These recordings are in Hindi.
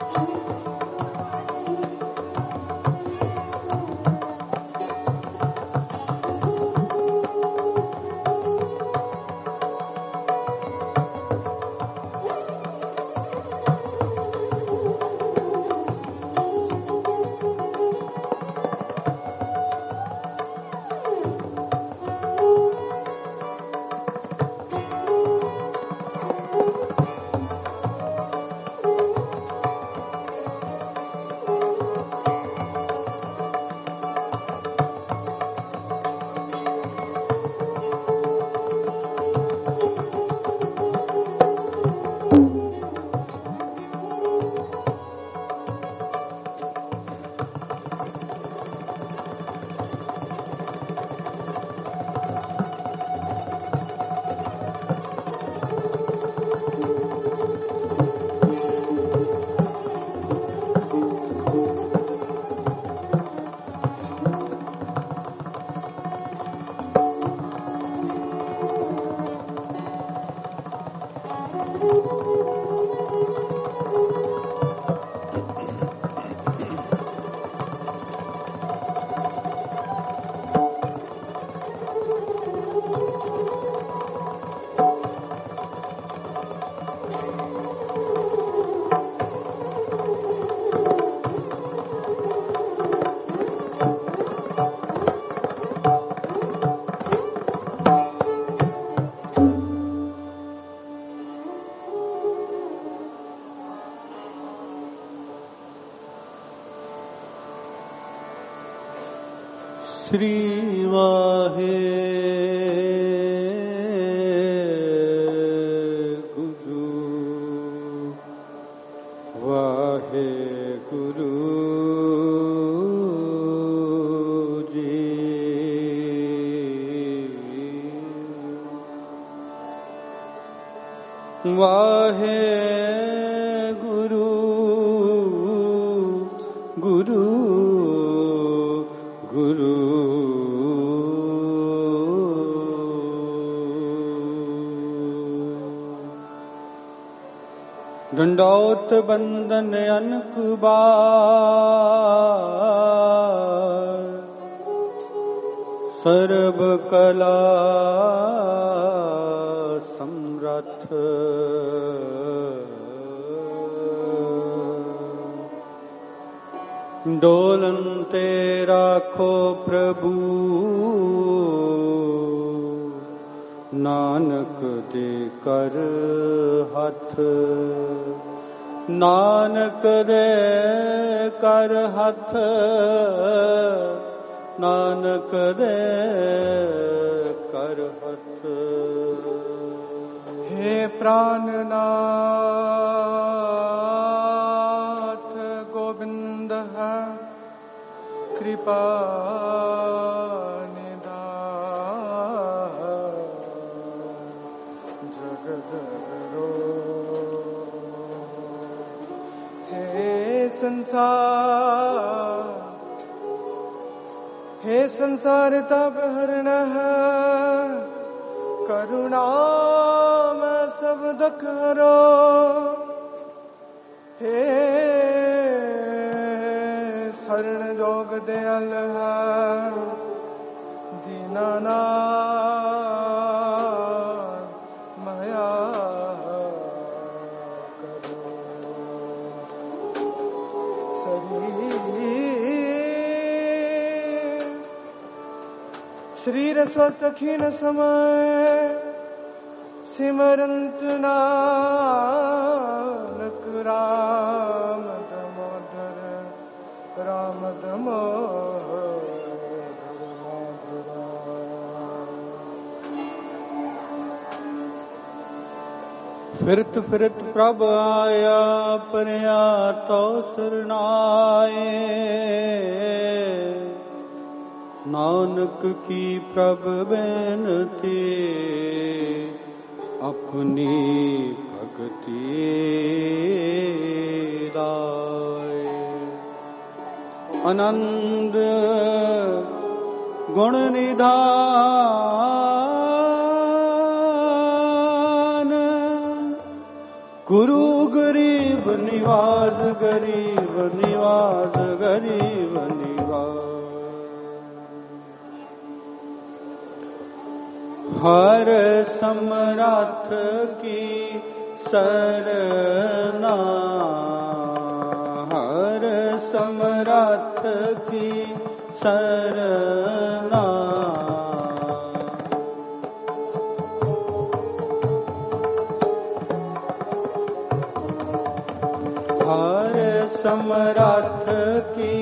श्री वाहे गुरु वाहे गुरु जी। वाहे गुरु गुरु गुरु दंडौत बंदन अनक बार सर्व कला समरथ डोलन ते राखो प्रभु नानक दे कर हथ। नानक दे कर हथ नानक दे कर हथ। हे प्राणनाथ गोविंद है कृपा हे संसार तब हरण करुणा में सब दुख हरो। हे शरण जोग दयाल दीनानाथ माया शरीर स्वस्थ खीन समय सिमरंत नानक राम दामोदर राम दामोदर। फिरत फिरत प्रभ आया परया तो सरनाए। नानक की प्रभ बेनती अपनी भक्ति दाए। आनंद गुण निधान गुरु गरीब निवाज गरीब निवाज गरीब निवाज। हर समरथ की सरना, हर समरथ की सरना। हर समरथ की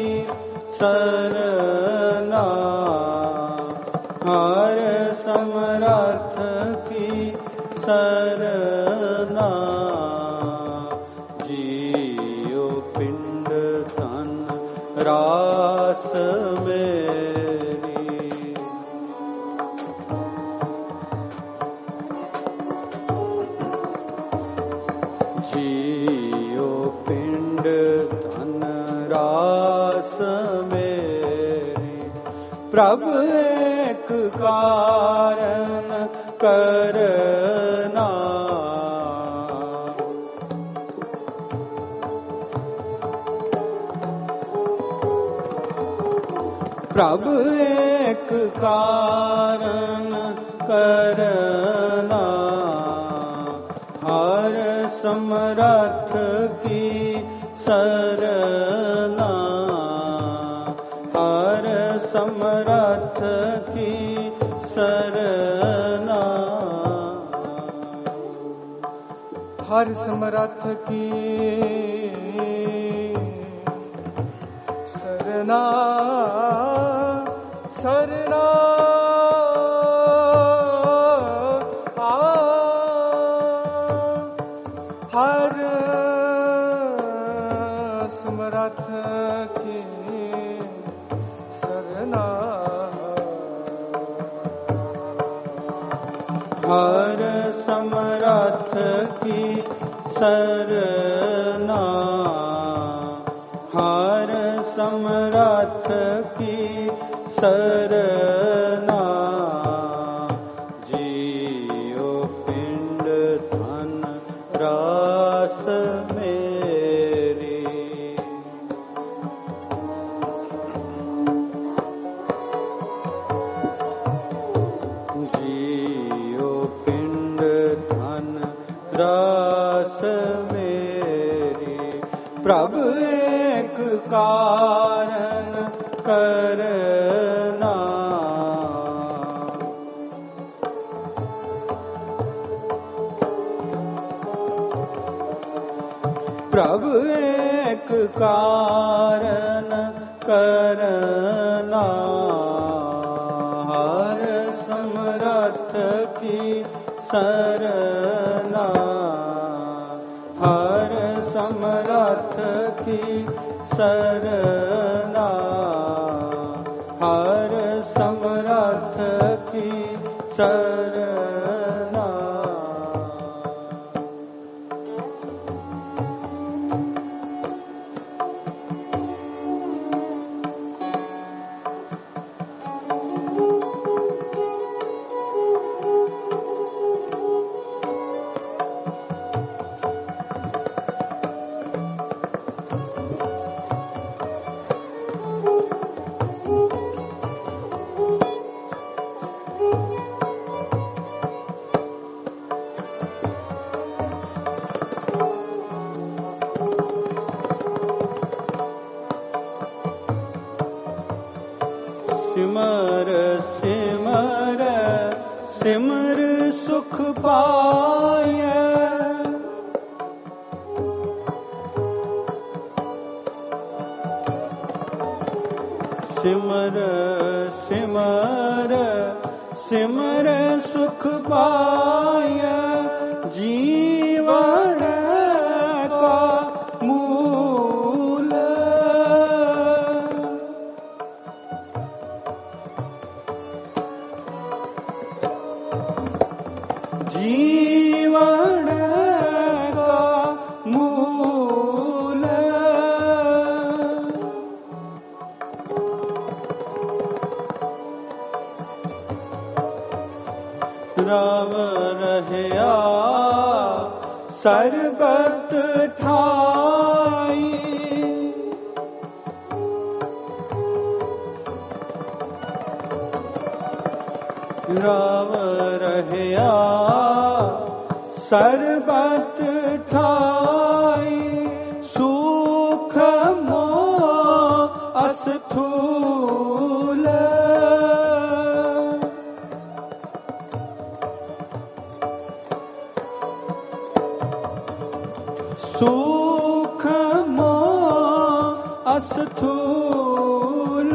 सरना, हर समरथ की सरना। जियो पिंड तन रास मेरी, जियो पिंड धन रास मेरी। प्रभु एक कारण करना, प्रभु एक कारण करना। हर समरथ की सरना, हर समरथ की सरना। हर समरथ की सरना, सरना। हर समरथ की सरना, हर समरथ की सरना, हर समरथ की सरना। जियो पिंड धन रास मेरी, जियो पिंड धन रास मेरी। प्रभु एक कारण करना, प्रभु एक कारण करना। हर समरथ की सरना, हर समरथ की सरना, हर समरथ की सरना। सिमर सिमर सिमर सुख पाय, सिमर सिमर सिमर सुख पाय। जीवन का मूल, जीवन का मूल। राम रहया सरबत ठार, रव रहया सरबत ठाई सुख मोह अस्थूल सुख मोह अस्थूल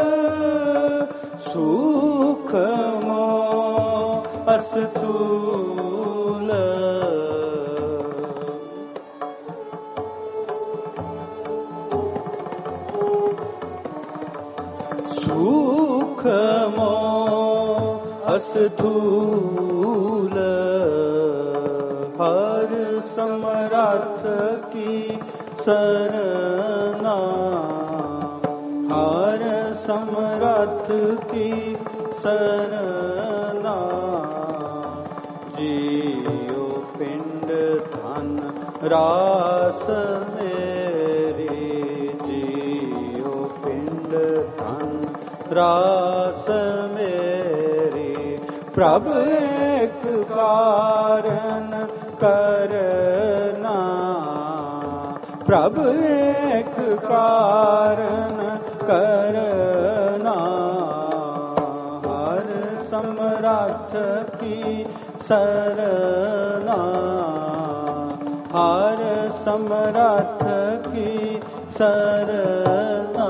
सुख मोह अस्थूल सुख मोह अस्थूल हर समरथ की सरना हर समरथ की सरना जियो पिंड धन रास मेरी जियो पिंड धन रास मेरी प्रभु एक कारण करना प्रभु एक कारण करना हर समरथ की सरना हर समरथ की सरना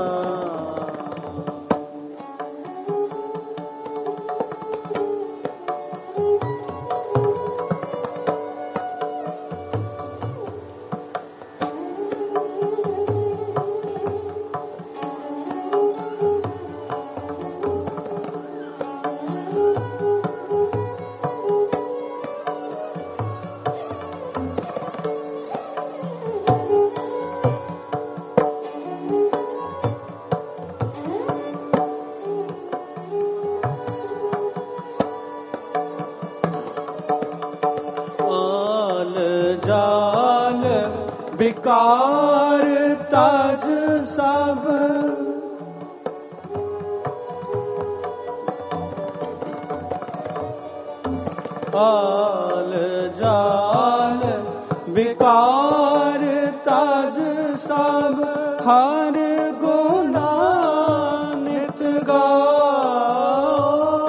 जाल विकार तज सब आल जाल विकार तज सब हर गुना नित गाओ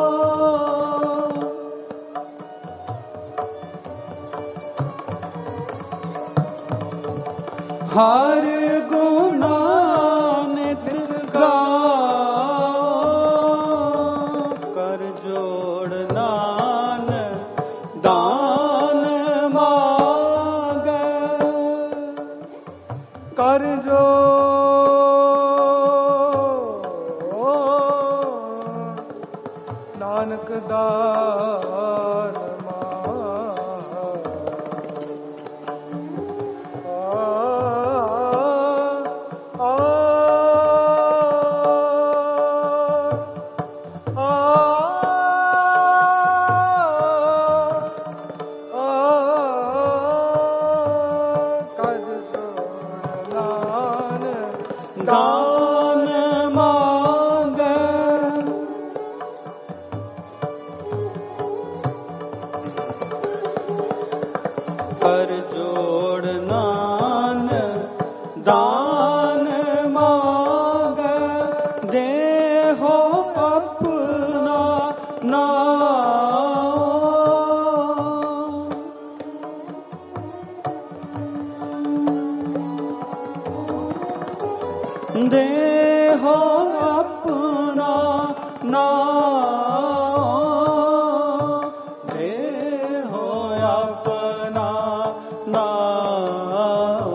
हर गुना नित गाओ कर जोड़ नान दान मांगे कर जो नानक दान दान मांगे कर जोड़ नान दान मांगे देहो अपना नाम देहो अपना नाम देहो अपना नाम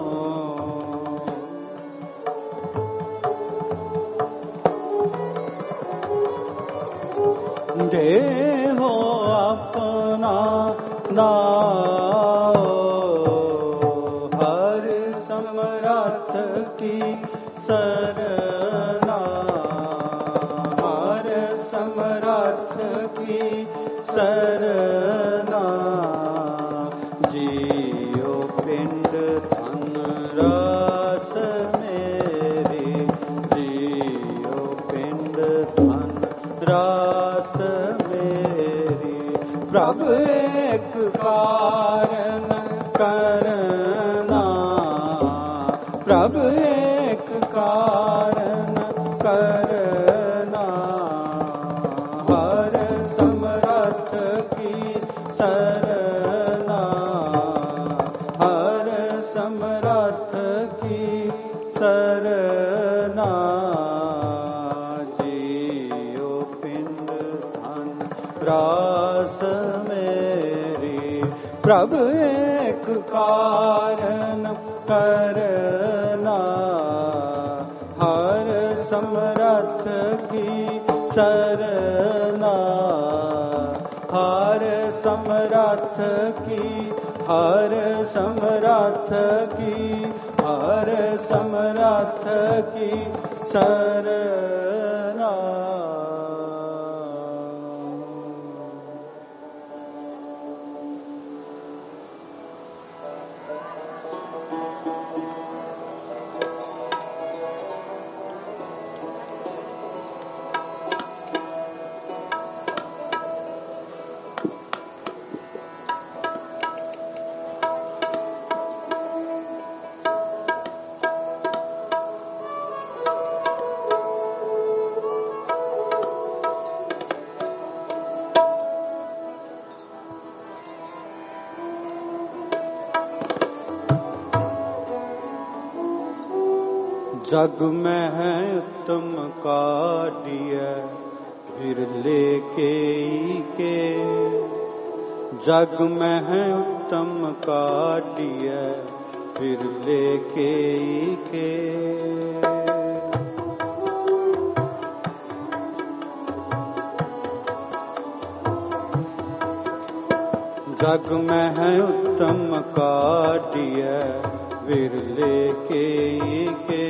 देहो अपना नाम हर समरथ की सरना हर समरथ की सरना जियो पिंड धन रास मेरी जियो पिंड धन रास मेरी प्रभु एक कारण करना, प्रभु एक कारण करना, हर समर्थ की सरना, हर समर्थ की सरना। जियो पिंड धन रास मेरी, प्रभु एक कारण करना, हर समर्थ की सरना, हर समर्थ की, हर समर्थ की, हर समर्थ की सरना। जग में है उत्तम काटिय फिर लेके के, जग में है उत्तम काटिय फिर लेके के। जग में है उत्तम काटिय विरले के,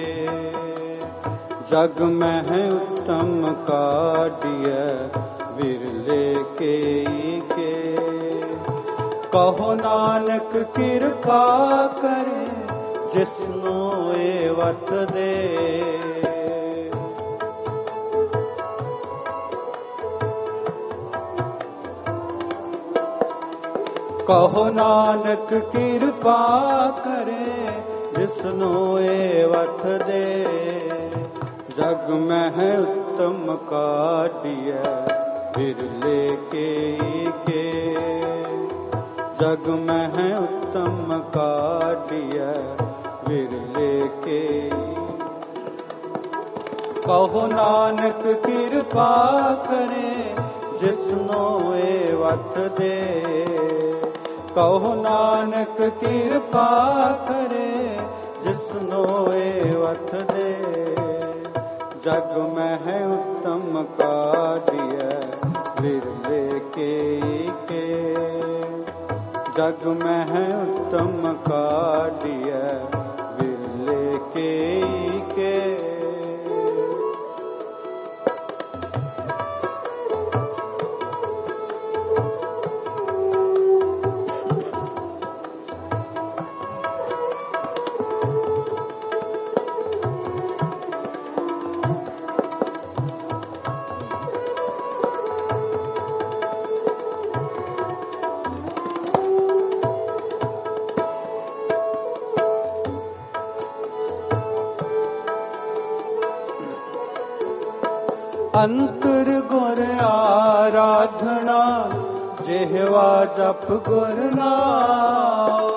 जग में है उत्तम काटिय विरले के। कहो नानक कृपा करे जिसनो एवत दे, कहो नानक कृपा करे जिसनो एवत दे। जग में है उत्तम काटिय विरले के, जग में है उत्तम काटिय विरले के। कहो नानक कृपा करे जिसनो एवत दे, कहो नानक कृपा करे जिसनो एवत दे। जग में है उत्तम काटिय विरले के, जग में है उत्तम काटिय विरले के। अंतर गुर आराधना जेहवा जप गुर नाम,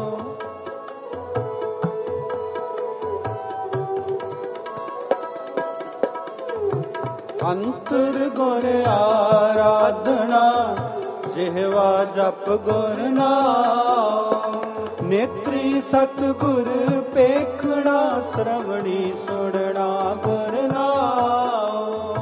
अंतर गुर आराधना जेहवा जप गुर नाम। नेत्री सतगुर पेखना श्रवणी सुनना गुर नाम।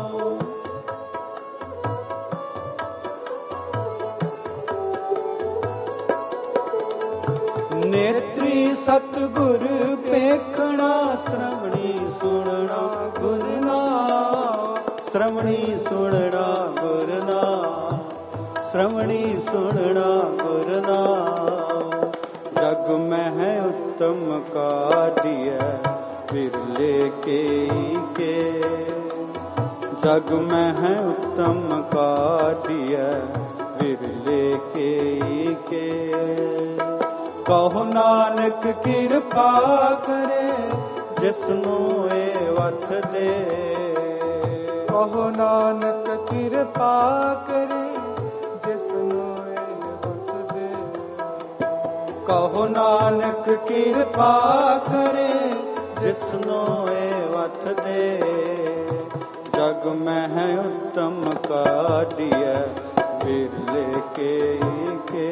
नेत्री सतगुर पेखना श्रवणी सुनना गुर नाम, श्रवणी सुनना गुर नाम, श्रवणी सुनना गुर नाम। जग में है उत्तम काटिय विरले के, जग में है उत्तम काटिय बिरले के कहो नानक किरपा करे जिसनु ए वथ दे। कहो नानक किरपा करे जिसनु ए वथ दे। कहो नानक किरपा करे जिसनु ए वथ दे। जग में उत्तम काढ़िय बिरले के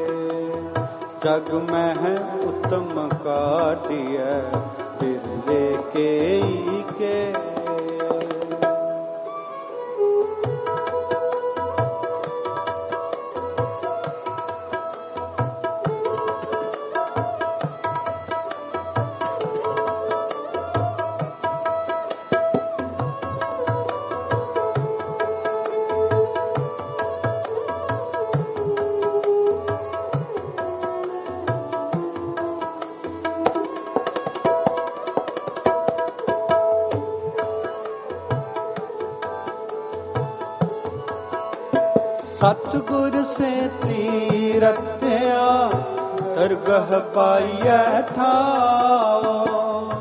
जग में उत्तम काढ़िय बिरले के सतगुर से तीरत्या दरगह पाइयै ठाओ।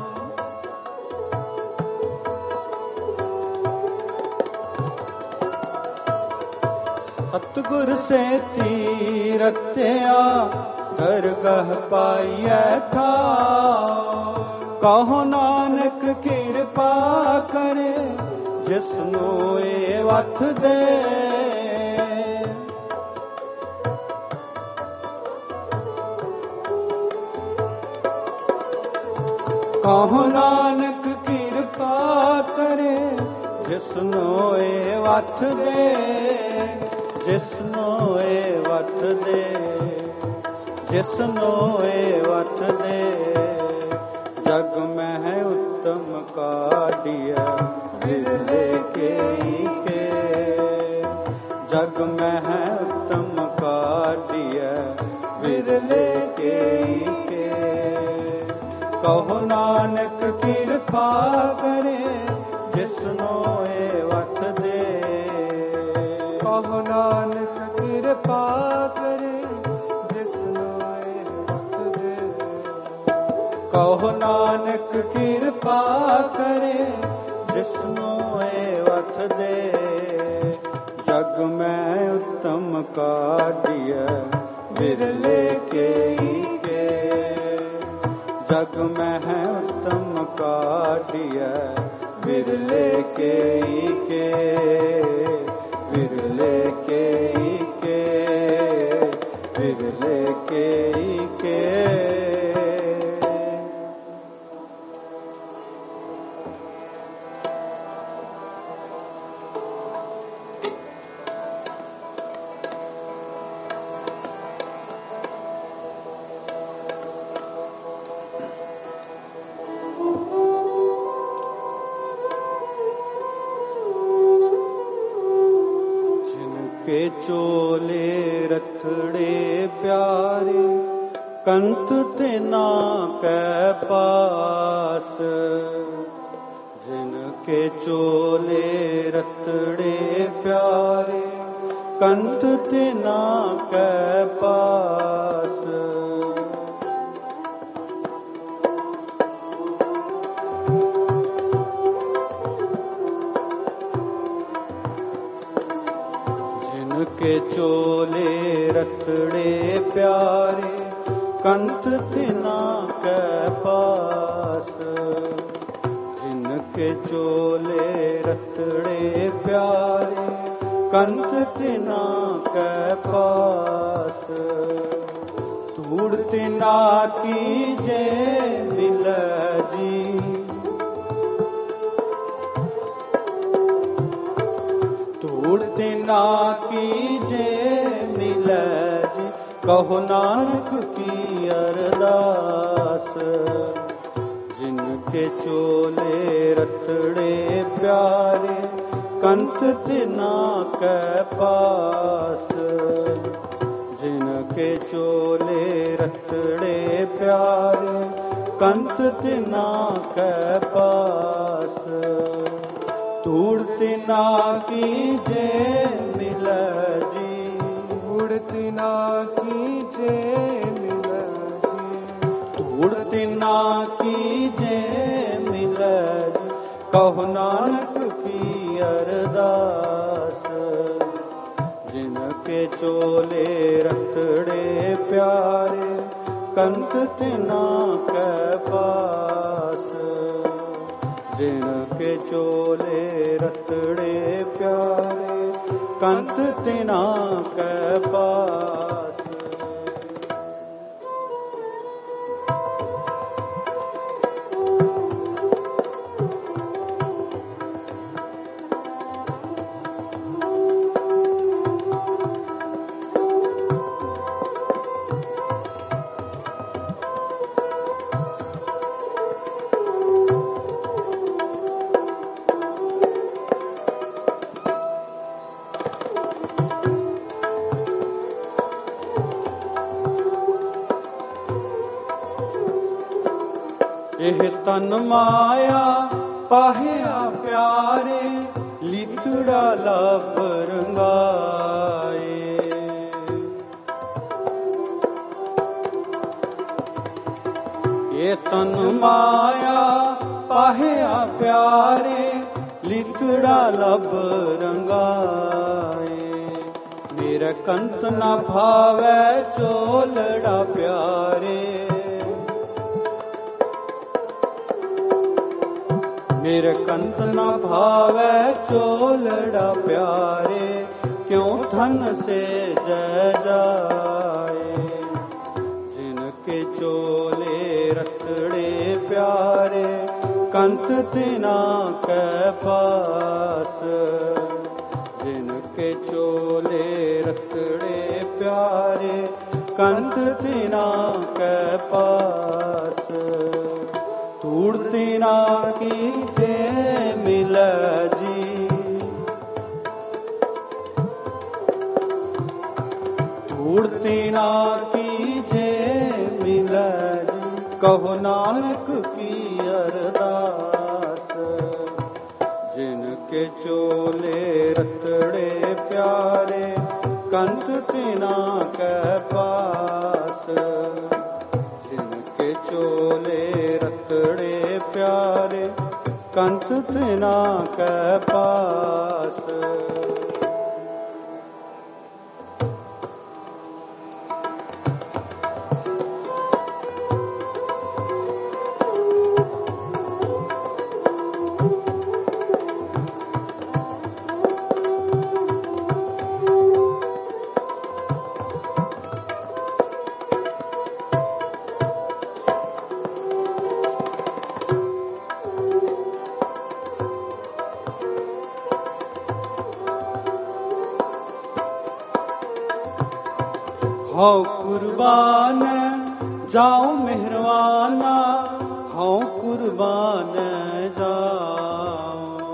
सतगुर से तीरत्या दरगह पाइयै ठाओ। कहो नानक किरपा करे जिसनु ए वथ दे। कहो नानक किरपा करे जिसनु ए वथ दे। जिसनु ए वथ दे जिसनु ए वथ दे। जग में उत्तम काढ़िय बिरले के जग में उत्तम काढ़िय बिरले के। कहो नानक किरपा करे जिसनु ए वथ दे। कहो नानक किरपा करे जिसनु ए वथ दे। कहो नानक किरपा करे जिसनु ए वथ दे। जग में उत्तम काढ़िय बिरले के जग में है उत्तम काढ़िय बिरले के बिरले के बिरले के। के चोले रथड़े प्यारे कंत तिना कै पास। जिनके चोले रथड़े प्यारे कंत तिना कै पास। के चोले रथड़े प्यारे कंत तिना कै पास। जिनके चोले रथड़े प्यारे कंत तिना कै पास। धूड़ तिना कीजे मिल जी धूड़ तिना कीजे मिल जी। कहो नानक की अरदास। जिनके चोले रथड़े प्यारे कंत तिना कै पास। जिनके चोले रथड़े प्यारे कंत तिना कै पास। धूड़ तिना कीजे मिल जी तिना कीजे मिलजी, धूड़ तिना कीजे मिलजी, कहो नानक की अरदास। जिनके चोले रतड़े प्यारे, कंत तिना के पास। जिनके चोले रतड़े प्यारे, कंत तिना के पास। एह तन माया पाहिया प्यारे, लितड़ा लब रंगाए। ये तन माया पाहिया प्यारे, लितड़ा लब रंगाए। मेरा कंत न भावै चोलड़ा प्यारे, मेरे कंत न भावै चोलड़ा प्यारे, क्यों धन से जय जाए। जिनके चोले रतड़े प्यारे, कंत तिना के पास। जिनके चोले रतड़े प्यारे, कंत तिना के पास। धूड़ तिना कीजे मिलजी, धूड़ तिना कीजे मिलजी, कहो नानक की अरदास। जिनके चोले रतड़े प्यारे, कंत तिना के पास। जिनके चोले रतड़े प्यारे, कंत तिना के पास। हौ कुर्बान जाऊं मेहरबाना, हौ कुर्बान जाऊं।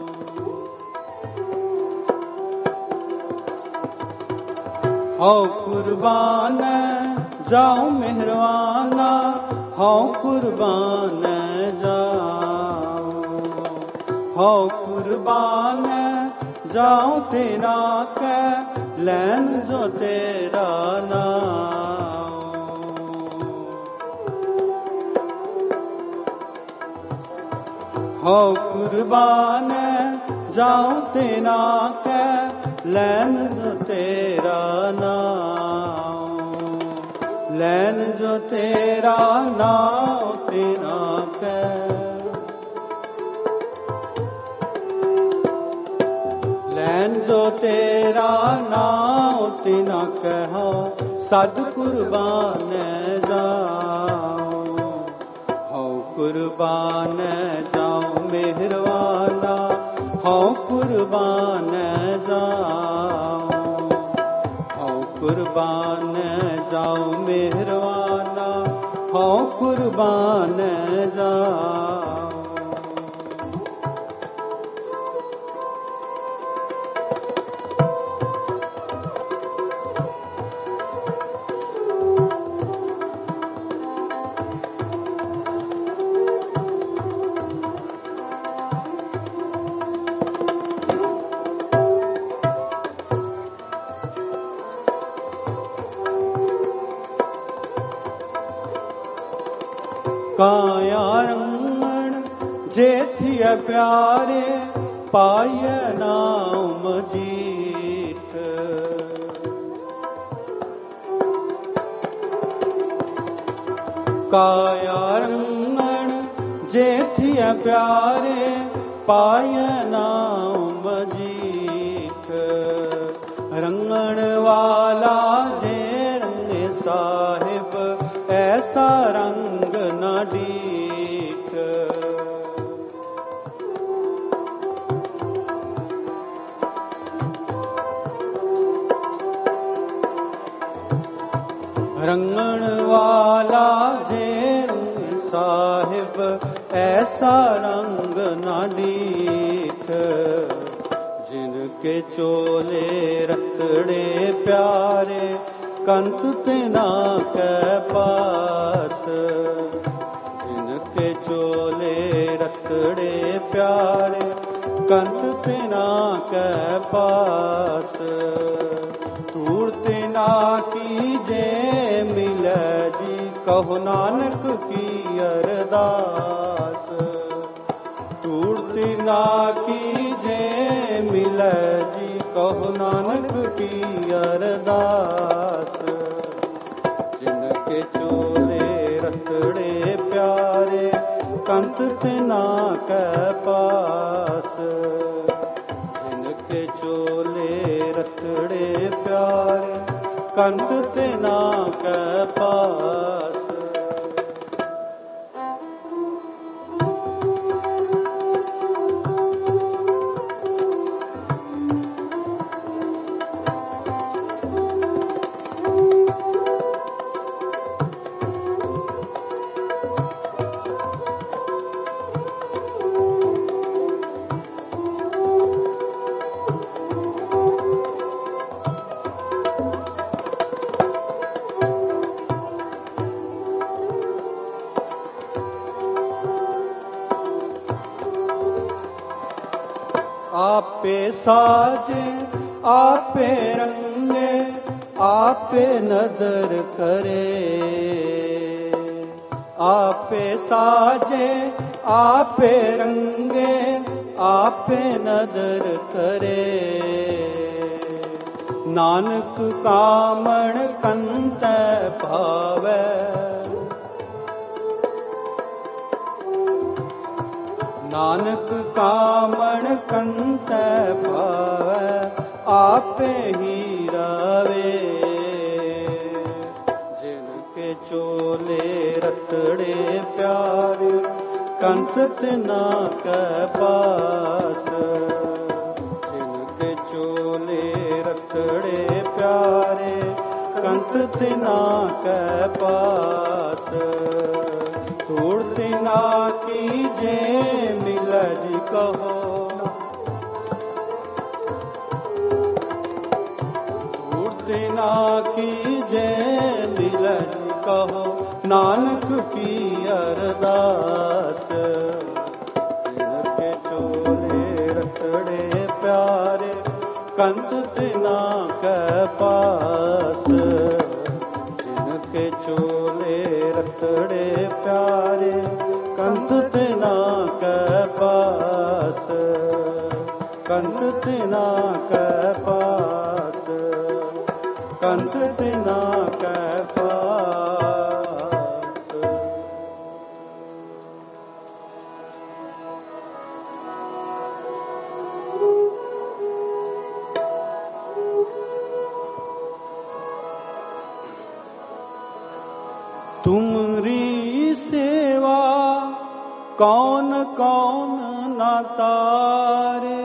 हौ कुर्बान जाऊं मेहरबाना, हौ कुर्बान जाऊं। हौ कुर्बान जाऊं तेरा के, लैन जो तेरा नाम। हौ कुर्बान जाऊं तेरा के, लैन जो तेरा नाम। लैन जो तेरा नाम तेरा के, लैन जो तेरा नाम तिना कहो, सद कुर्बान जाऊं। हौ कुर्बान जाऊं मेहरबाना, हौ कुर्बान जाऊं। हौ कुर्बान जाऊं मेहरबाना, हौ कुर्बान जाऊं। काया रंगण जेठिया प्यारे पाय नाम जीत। काया रंगण जेठिया प्यारे पाय नाम जीत। रंगण वाला जे रंगे साहिब ऐसा रंग न दीख। रंगण वाला जे रंगे साहिब ऐसा रंग न दीख। जिनके चोले रतड़े प्यारे कंत तिना के पास। जिनके चोले रतड़े प्यारे कंत तिना के पास। तूर तिना की जे मिल जी कहो नानक की अरदास। तूर तिना की जे मिल जी कहो नानक की अरदास। जिनके चोले रतड़े प्यारे कंत तिना के पास। जिनके चोले रतड़े प्यारे कंत तिना के पास। आपे साजे आपे रंगे आपे नदर करे। आपे साजे आपे रंगे आपे नदर करे। नानक कामण कंत भावे। नानक कामण कंत भावे आपे ही रवे। जिनके चोले रतड़े प्यारे कंत तिना के पास। जिनके चोले रतड़े प्यारे कंत तिना के पास। तूर तिना की जे मिल जी कहो। तूर तिना की जे मिल जी कहो नानक की अरदास। जिनके चोले रतड़े प्यारे कंत तिना के पास। जिनके चोले रतड़े प्यारे कंत तिना के पास। कंत तिना के पास। कंत तिना के पास। तुमरी सेवा कौन कौन न तारे।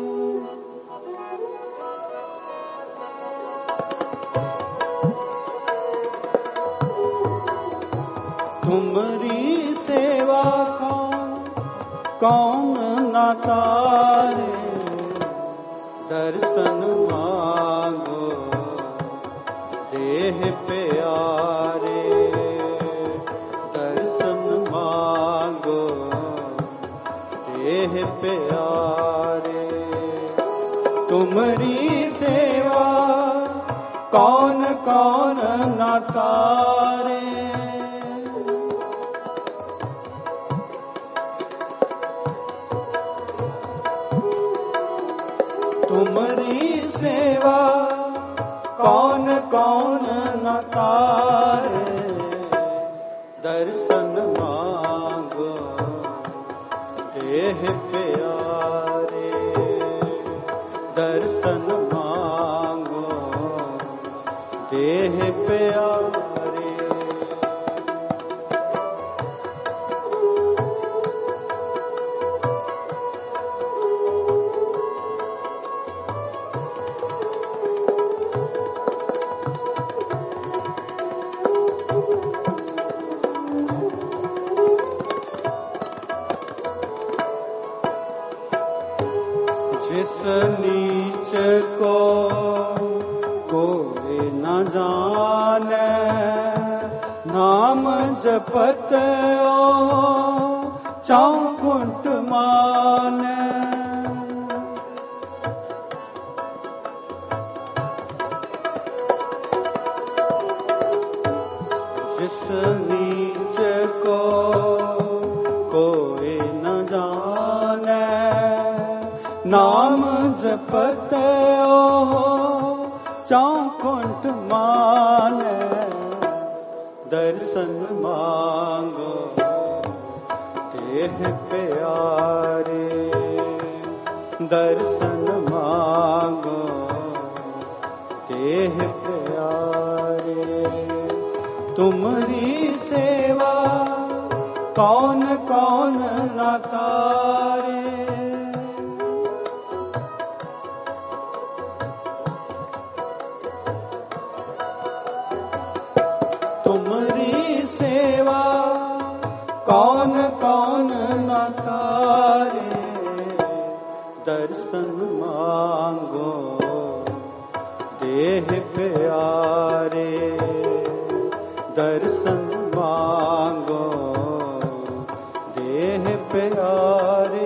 तुमरी सेवा कौन कौन न तारे। दर्शन मांगो देह प्यारे। देह प्यारे। तुमरी सेवा कौन कौन न तारे। तुम्हारी सेवा कौन कौन न तारे, दर्शन मांगो देह प्यारे, दर्शन मांगो देह प्यारे। जिस नीच को कोई न जाने, नाम जपत ओ चौकुंठ माने। जिस नीच को कोई न जाने, नाम जपत ओ चौकुंठ माने। दर्शन मांगो देह प्यारे, दर्शन मांगो देह प्यारे। तुम्हारी सेवा कौन कौन न तारे, तुम्हारी सेवा कौन कौन न तारे। दर्शन मांगो देह प्यारे, दर्शन मांगो देह प्यारे।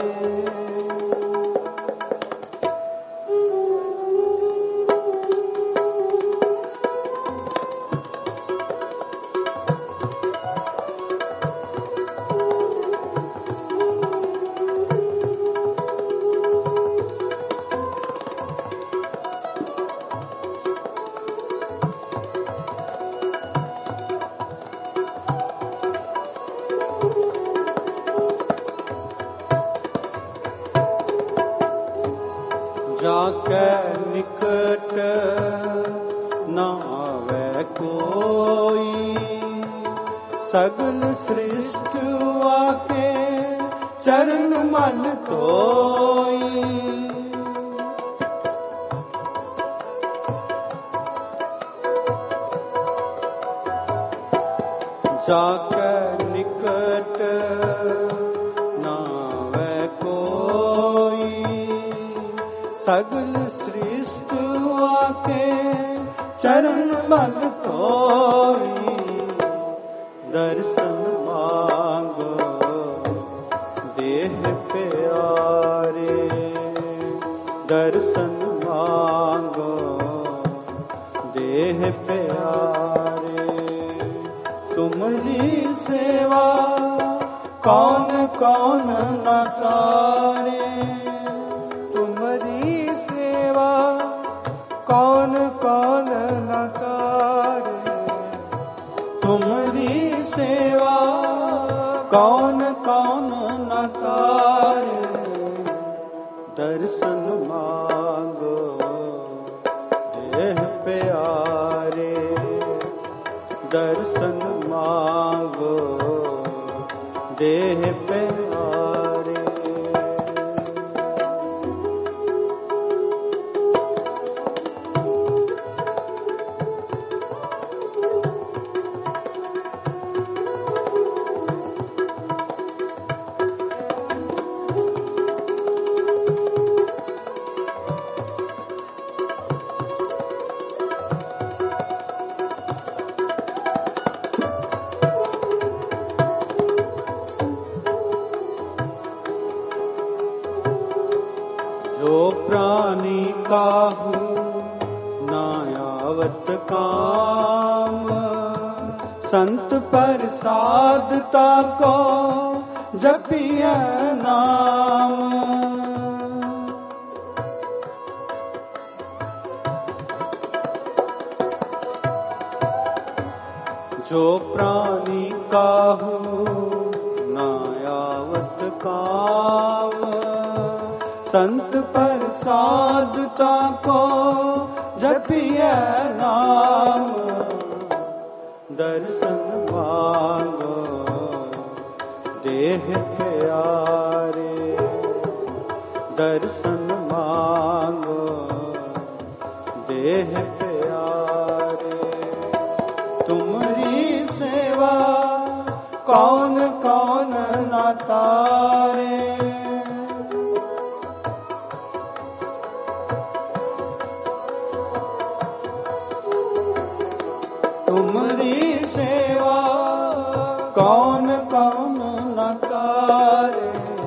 जाके निकट न आवे कोई, सगल सृष्टि आके चरण मल धोई। जाके निकट न आवे कोई, सगल सृष्टि आके चरण मल धोई। दर्शन मांगो देह प्यारे, दर्शन मांगो देह प्यारे। तुम्हारी सेवा कौन कौन न तारे, तुम्हारी सेवा कौन कौन न तारे। तुम्हारी सेवा कौन कौन न तारे। दर्शन मांगो देह प्यारे, दर्शन मांगो देह प्यारे। जो प्राणी काहू नायावत काम, संत प्रसादता को जपिय नाम। जो प्राणी काहू न आवत काम, संत प्रसाद ताको जपिए नाम। दर्शन मांगो देह प्यारे, दर्शन मांगो देह प्यारे। तुमरी सेवा कौन कौन न तारे, तुमरी सेवा कौन कौन न तारे।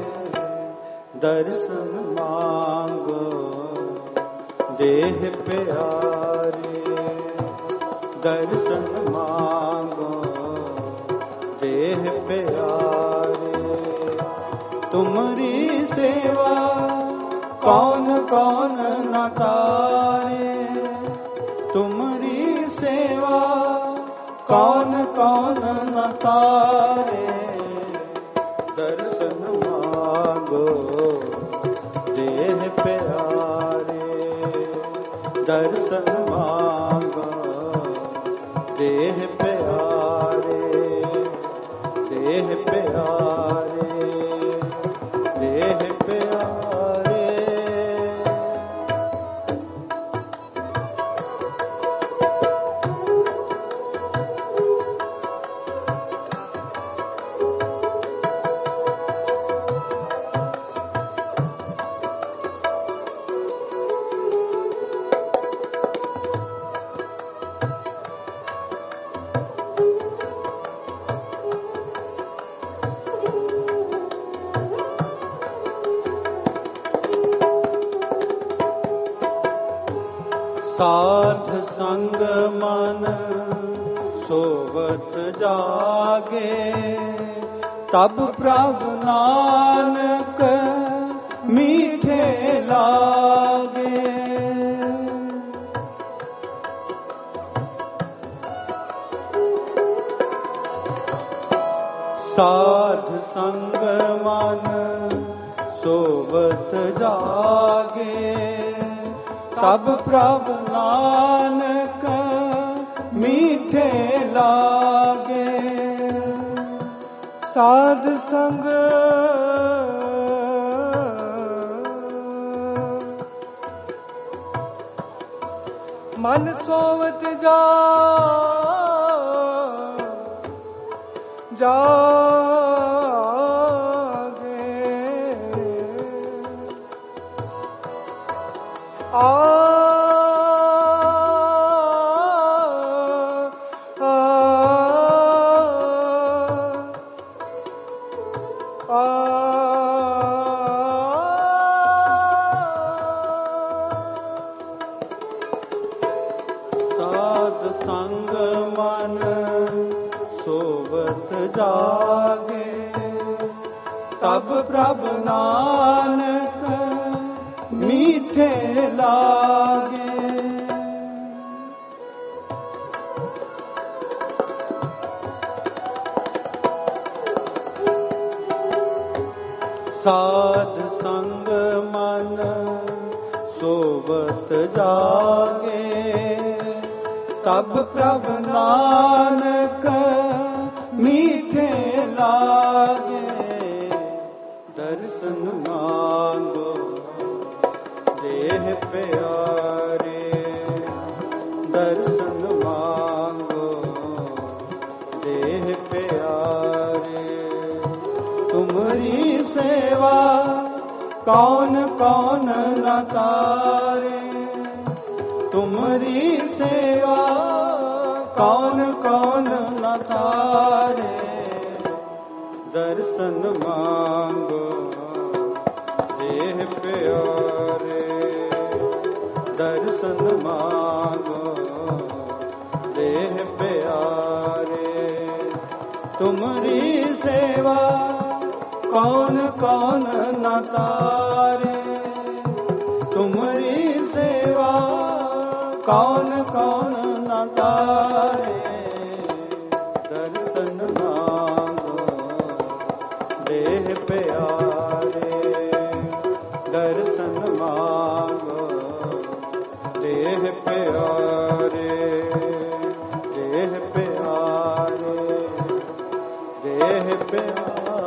दर्शन मांगो देह प्यारे, दर्शन मांगो देह प्यारे। तुमरी सेवा कौन कौन न तारे, तुमरी सेवा कौन कौन न तारे। दर्शन मांगो देह प्यारे, दर्शन मांगो देह प्यारे, देह प्यारे, देह प्यारे। साध संग मन सोवत जागे, तब प्रभु नानक मीठे लागे। साध संग मन सोवत जागे, तब प्रभु नानक मीठे लागे। साध संग मन सोवत जागे। साध संग मन सोवत जागे, तब प्रभु नानक मीठे लागे। साध संग मन सोवत जागे, तब प्रभु नानक मीठे लागे। दर्शन मांगो देह प्यारे, दर्शन मांगो देह प्यारे। तुमरी सेवा कौन कौन न तारे, तुमरी सेवा कौन कौन न तारे। दर्शन मांगो देह प्यारे, दर्शन मांगो देह प्यारे। तुमरी सेवा कौन कौन न तारे, तुमरी सेवा कौन कौन न तारे। प्यारे दर्शन मांगो देह प्यारे देह प्यारे देह प्यारे।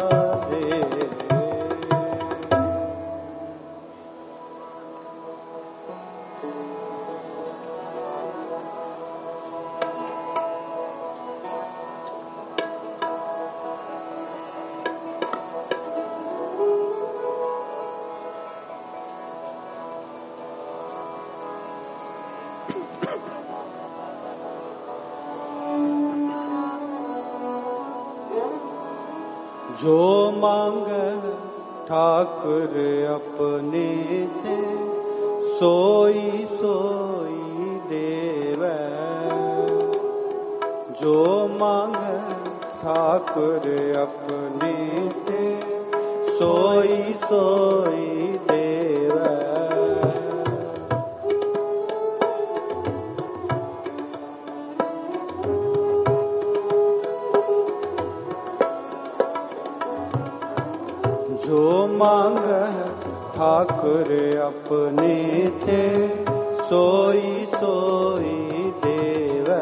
जो मांग ठाकुर अपने ते सोई सोई देवै। जो मांग ठाकुर अपने ते सोई सोई देवै। जो मांग ठाकुर अपने ते सोई सोई देवै।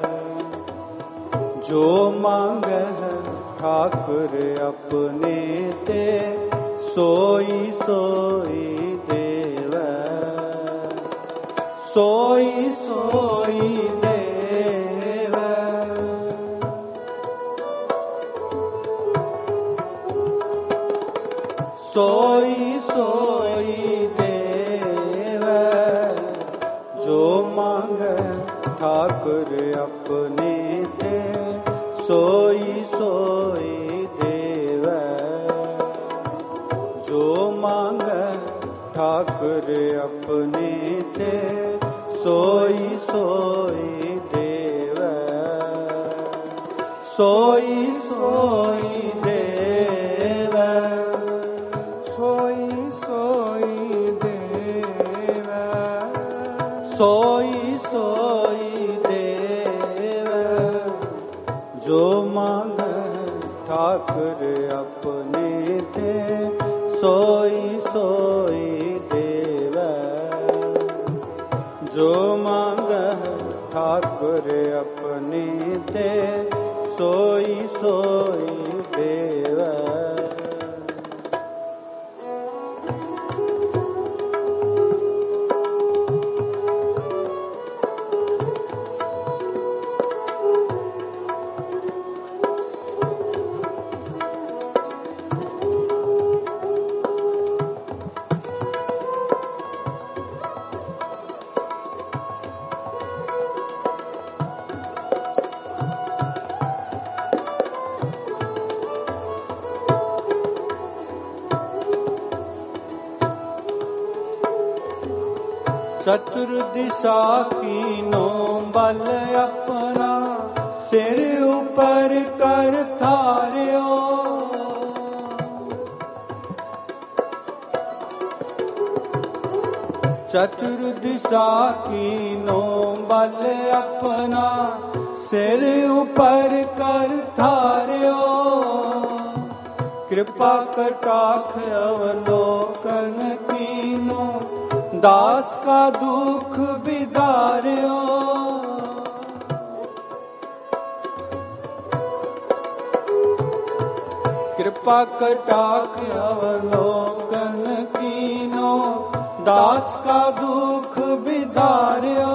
जो मांग ठाकुर अपने ते सोई सोई देवै। सोई सोई देवै। सोई सोई देवै। जो मांग ठाकुर अपने ते सोई सोई देवै। जो मांग ठाकुर अपने ते सोई सोई देवै। सोई सोई देवै। सोई सोई देवै। सोई सोई देवै। जो मांग ठाकुर अपने ते सोई सोई देवै। जो मांग ठाकुर अपने ते सोई सोई देवै। चतुर्दिशा कीनो बल अपना सिर ऊपर कर थारियो। चतुर्दिशा कीनो बल अपना सिर ऊपर कर थारियो। कृपा कटाक्ष अवलोकन कीनो दास का दुख बिदार्यो। कृपा कटाक्ष अवलोकन कीनो दास का दुख बिदार्यो।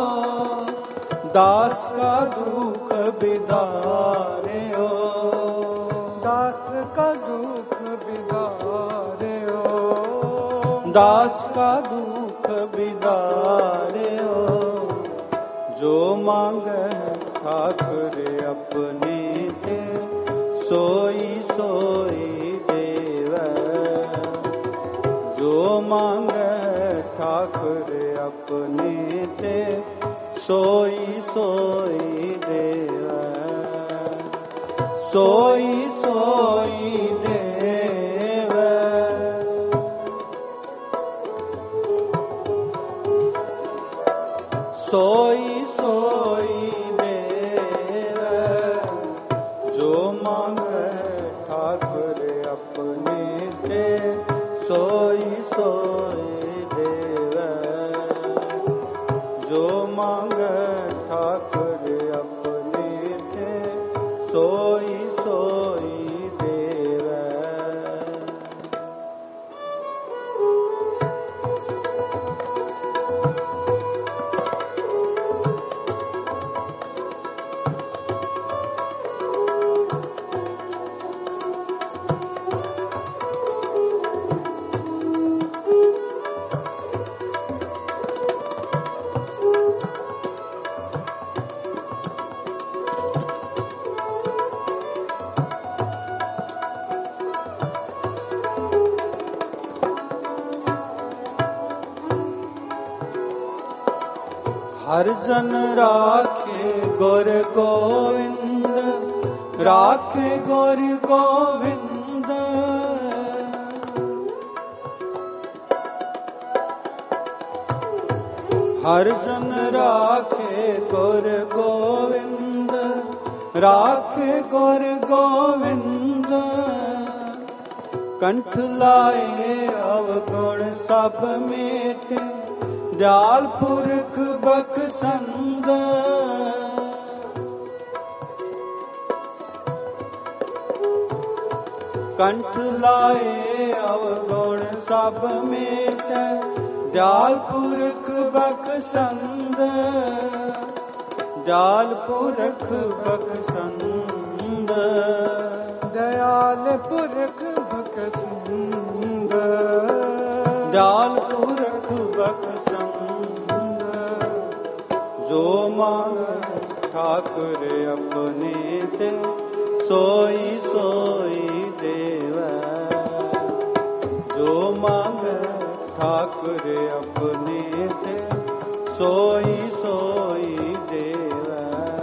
दास का दुख बिदार्यो। दास का दुख बिदार्यो। दास का दुख बिदार्यो। जो मांग ठाकुर अपने ते सोई सोई देवै। जो मांग ठाकुर अपने ते सोई सोई देवै। सोई सोई देवै। सोई सोई देवै। जो मांग ठाकुर अपने ते सोई सोई देवै। जो मांगे ठाकुर अपने ते सोई सोई देवै। हर जन राखे गुर गोविंद, राखे गुर गोविंद। हर जन राखे गुर गोविंद, राखे गुर गोविंद। कंठ लाए अवगुण सब मेटे, दयाल पुरख बख्शंद। कंठ लाए अवगुण सब मेटे, दयाल पुरख बख्शंद। दयाल पुरख बख्शंद। दयाल पुरख बख्शंद। दयाल पुरख बख्शंद। जो मांगे ठाकुर अपने ते सोई सोई देवै। जो मांगे ठाकुर अपने ते सोई सोई देवै।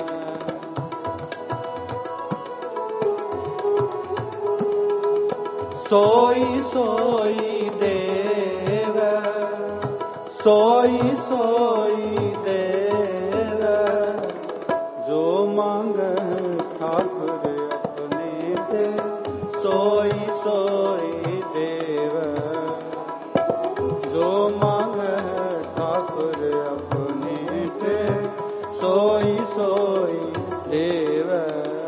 सोई सोई देवै। सोई सोई देवै। जो मांगे ठाकुर अपने ते सोई सोई देवै। जो मांगे ठाकुर अपने ते सोई सोई देवै।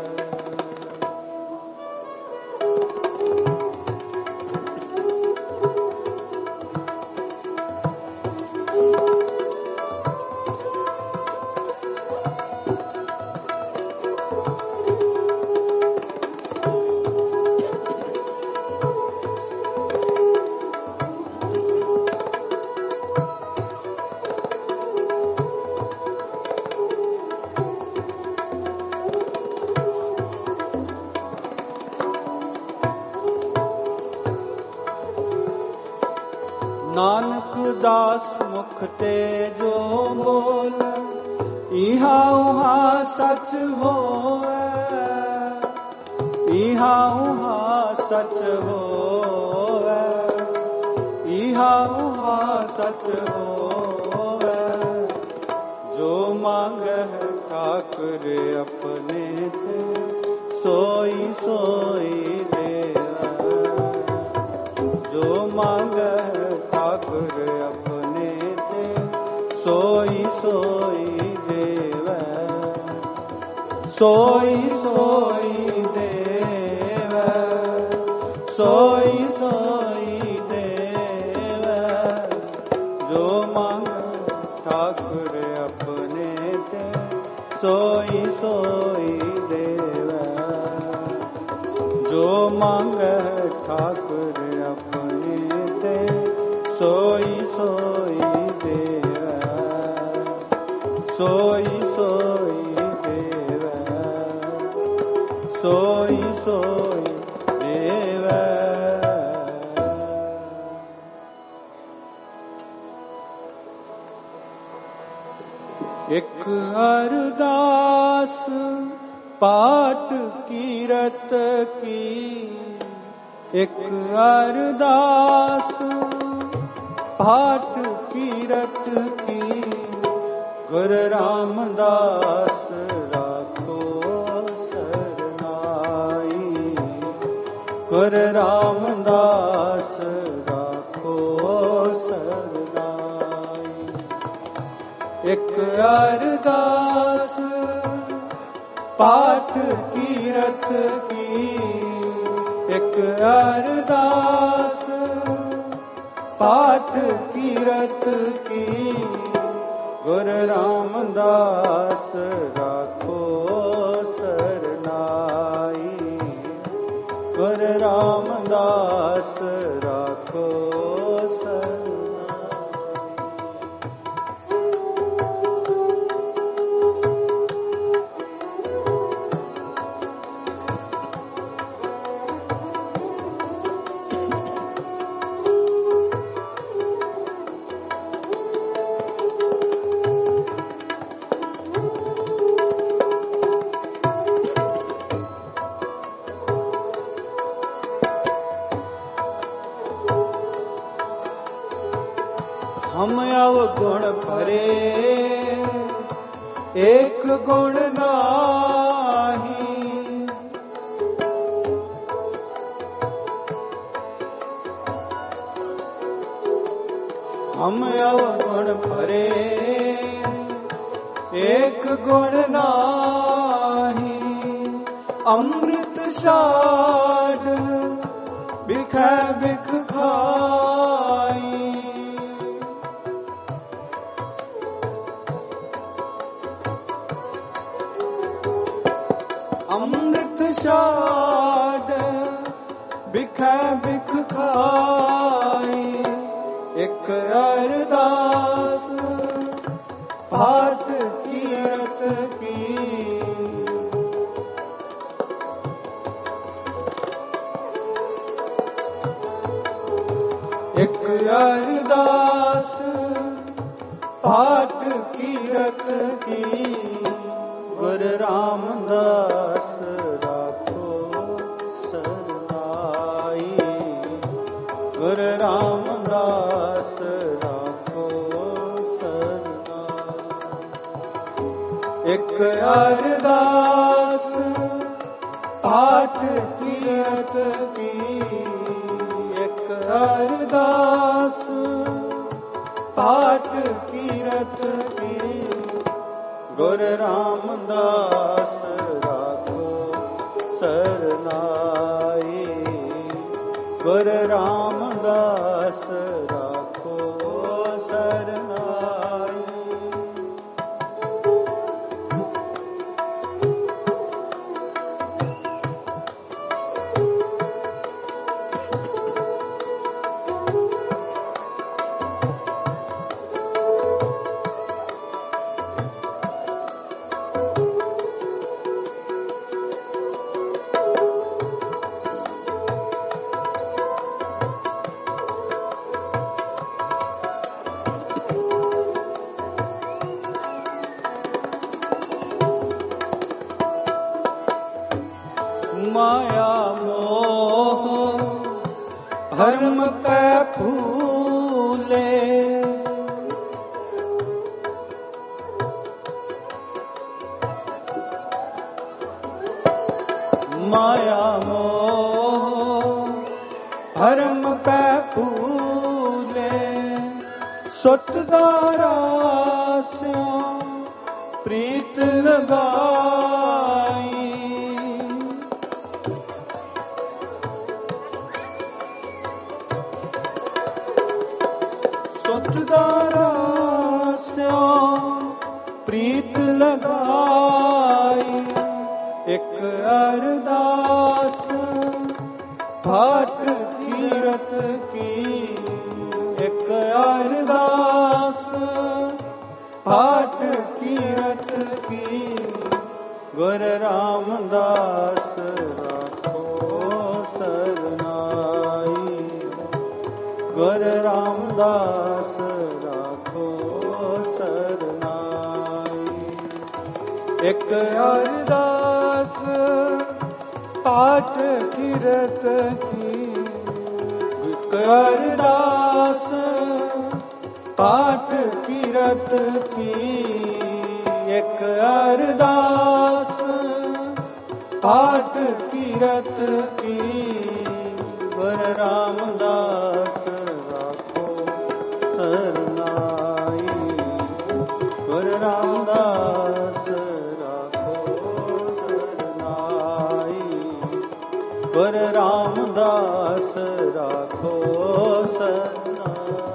नानक दास मुख ते जो बोल, इहा उहा सच होवे। इहा उहा सच होवे। इहा उहा सच होवे। जो मांगे ठाकुर अपने ते सोई सोई देवै। जो मांगे ठाकुर अपने ते सोई सोई देवै। सोई सोई देवै। सोई सोई देवै। जो मांगे ठाकुर अपने ते सोई सोई देवै। जो मांगे ठाकुर अपने ते सोई सोई देवै। सोई सोई देवै। सोई सोई देवै। एक अरदास पाठ कीरत की। एक अरदास पाठ कीरत की। गुरु रामदास राखो सरनाई। गुरु रामदास एक अरदास पाठ कीरत की, एक अरदास पाठ कीरत की। गुरु रामदास राखो सरनाई, गुरु रामदास राखो सरनाई। हम अवगुण भरे एक गुण नाही, हम अवगुण भरे एक गुण नाही। अमृत शाद बिख बिख खाई, अमृत शाद बिख बिख खाई। एक अरदास पाठ कीरत की, एक अरदास पाठ कीरत की। गुरु रामदास राखो सरनाई, गुरु रामदास राखो सरनाई। एक अरदास पाठ कीरत की, एक अरदास पाठ कीरत की। गुरु रामदास राखो सरनाई, गुरु रामदास राखो सरनाई। माया मोह भरम पे फूले, माया मोह भरम पे फूले। सुतदारा स्यों प्रीत लगाई, सुतदारा स्यों प्रीत लगाई। एक अरदास पाठ कीरत की, एक अरदास पाठ कीरत की। गुरु रामदास राखो सरनाई, गुरु रामदास राखो सरनाई। एक अरदास पाठ कीरत की, एक अरदास पाठ कीरत की। एक अरदास पाठ कीरत की। गुरु रामदास राखो सरनाई, गुरु दास राखो सरनाई।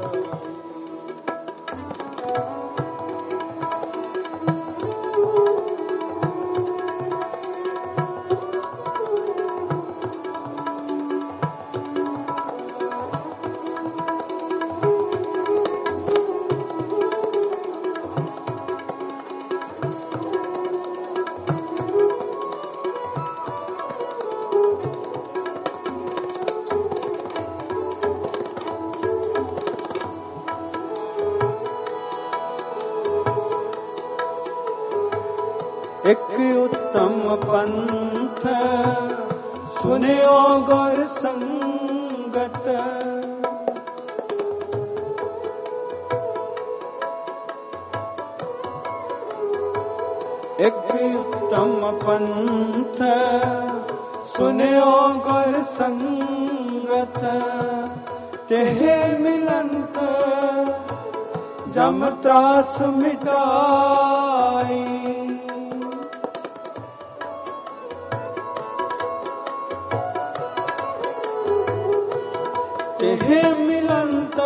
एक उत्तम पंथ सुनियो गुर संगत। एक उत्तम पंथ सुनियो गुर संगत। तेहे मिलंत जम त्रास मिटाई। तेहे मिलंत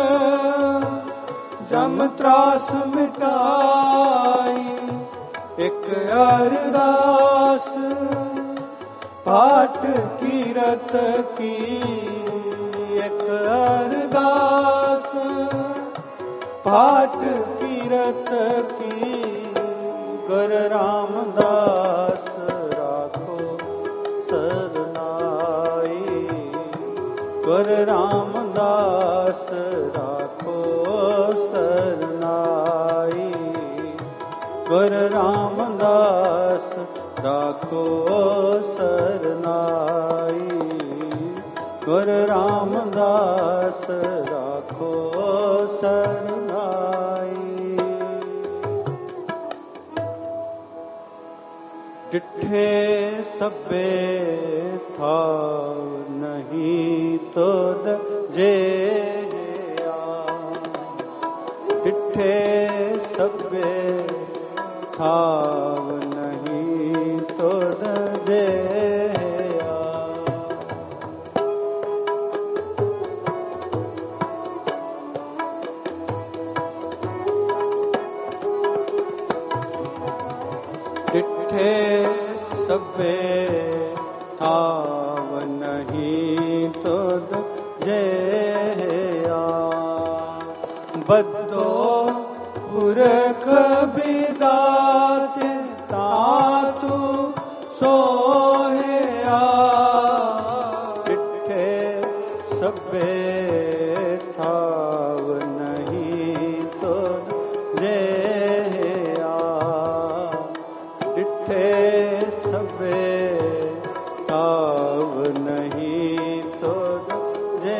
जम त्रास मिटाई। एक अरदास पाठ कीरत की। एक अरदास पाठ कीरत की। गुरु रामदास राखो सरनाई। गुरु रामदास राखो सरनाई। गुरु रामदास राखो सरनाई। गुरु रामदास राखो सरनाई। डिठे सबे था नहीं तो जे डिठे सबे थाव नहीं तो जे। डिठे सबे थाव नहीं तो जे। बदो पुरख बिदात तातु सोहया। डिठे सबे थाव नहीं तो जे। डिठे सबे थाव नहीं तो जे।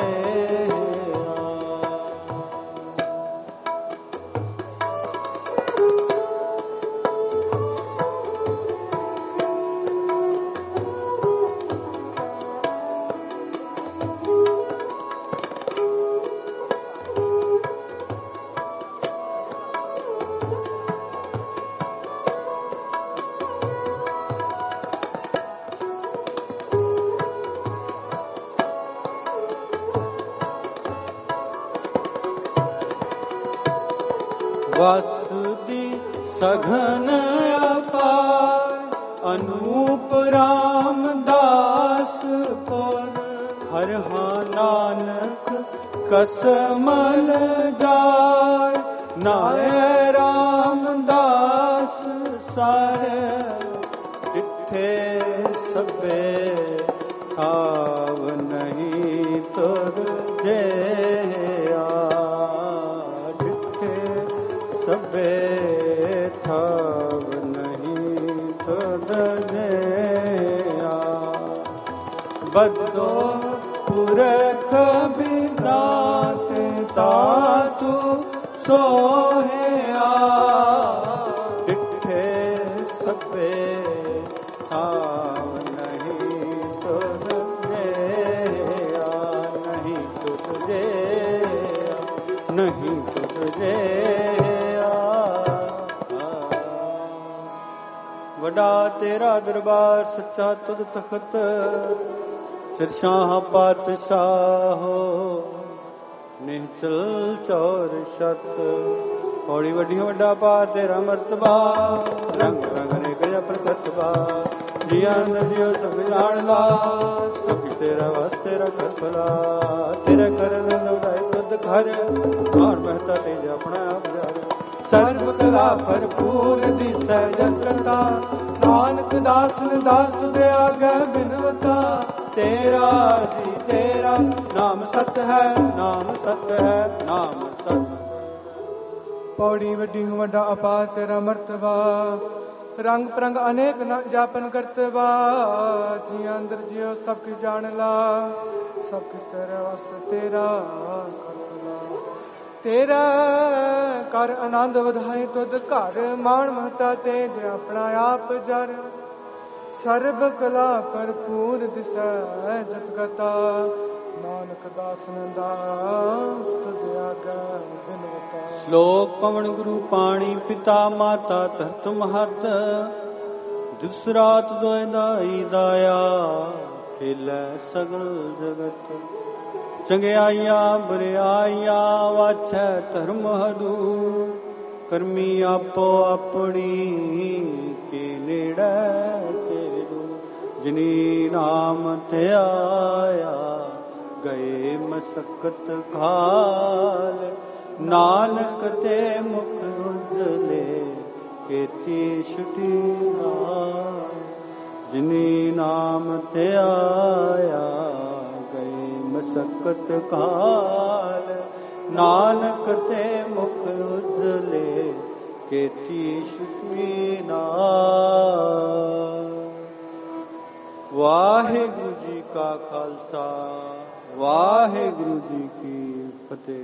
वासुदी सघन अपार अनूप रामदास पुर। हर नानक कसमल जाय। नाय रामदास सार। डिठे सबे थाव नहीं तो जे। सबे थाव नहीं तो जे। बदो पुरख बिदात तातु सोहया। डिठे सबे थाव नहीं तो जे। नहीं तो जे। नहीं तो जे। वडा तेरा दरबार सच्चा तुद तखत। ਸਿਰਸ਼ਾਹ ਪਾਤਸ਼ਾਹੋ ਨਿਹਚਲ ਚੌਰ ਸ਼ਤ। ਪੌੜੀ ਵੱਡੀ ਵੱਡਾ ਪਾ ਤੇਰਾ ਮਰਤਬਾ, ਰੰਗ ਰੰਗ ਨੇ ਕਰਿਆ ਪ੍ਰਕਟਵਾ। ਜੀਆਂ ਨਦੀਓ ਸਭ ਜਾਣ ਲਾ, ਸਭ ਤੇਰਾ ਵਸ ਤੇਰਾ ਕਰਪਲਾ। ਤੇਰੇ ਕਰਨ ਨਵਦਾਇ ਤੁਧ ਘਰ, ਕੌਣ ਮਹਤਾ ਤੇਜ ਆਪਣਾ ਆਪ ਜਾਰ। ਸਰਬ ਕਲਾ ਭਰਪੂਰ ਦਿਸੈ ਜਗਤਾ, ਨਾਨਕ ਦਾਸਨ ਦਾਸ ਦੇ ਆਗੇ ਬਿਨਵਤਾ। ਤੇਰਾ ਜੀ ਤੇਰਾ ਨਾਮ ਸਤ ਹੈ, ਨਾਮ ਸਤ ਹੈ, ਨਾਮ ਸਤ। ਪੌੜੀ ਵੱਡੀ ਵੱਡਾ ਅਪਾ ਤੇਰਾ ਮਰਤਬਾ, ਰੰਗ ਪ੍ਰੰਗ ਅਨੇਕ ਜਾਪਨ ਕਰਤਵਾ। ਜੀਆਂ ਅੰਦਰ ਜਿਉ ਸਭ ਕੀ ਜਾਣ ਲਾ, ਸਭ ਕਿਸ ਤੇਰਾ ਵਸ ਤੇਰਾ ਕਰਤਵਾ। ਤੇਰਾ ਕਰ ਆਨੰਦ ਵਧਾਏ ਤੁਧ ਘਰ, ਮਾਣ ਮਹਤਾ ਤੇਜ ਆਪਣਾ ਆਪ ਜਰ। ਸਰਬ ਕਲਾ ਭਰਪੂਰ ਦਿਸੈ ਜਤਗਤਾ, ਨਾਨਕ ਦਾਸਨ ਦਾਸ ਤੁਧ ਆਗੇ ਬਿਨਵਤਾ। ਸ਼ਲੋਕ ਪਵਨ ਗੁਰੂ ਪਾਣੀ ਪਿਤਾ ਮਾਤਾ ਧਰਤ ਮਹਤ। ਦਿਵਸ ਰਾਤ ਦੋਇ ਦਾਈ ਦਾਇਆ, ਖੇਲੇ ਸਗਲ ਜਗਤ। ਚੰਗਿਆਈਆਂ ਬੁਰਿਆਈਆਂ ਵਾਛੈ ਧਰਮ ਹਦੂ। ਕਰਮੀ ਆਪੋ ਆਪਣੀ ਕੇ ਨੇੜੇ ਤੇਰੂ। ਜਿਨੀ ਨਾਮ ਧਿਆਇਆ ਗਏ ਮਸਕਤ ਖਾਲ। ਨਾਨਕ ਤੇ ਮੁਖ ਉਜਲੇ ਕੀਤੀ ਛੁਟੀ ਨਾਲ। ਜਿਨੀ ਨਾਮ ਧਿਆਇਆ ਗਏ ਮਸਕਤ ਕਾਲ। ਨਾਨਕ ਤੇ ਮੁਖ ਉਜਲੇ ਕੀਤੀ ਛੁਟੀ ਨਾਲ। ਵਾਹਿਗੁਰੂ ਜੀ ਕਾ ਖਾਲਸਾ, ਵਾਹਿਗੁਰੂ ਜੀ ਕੀ ਫਤਿਹ।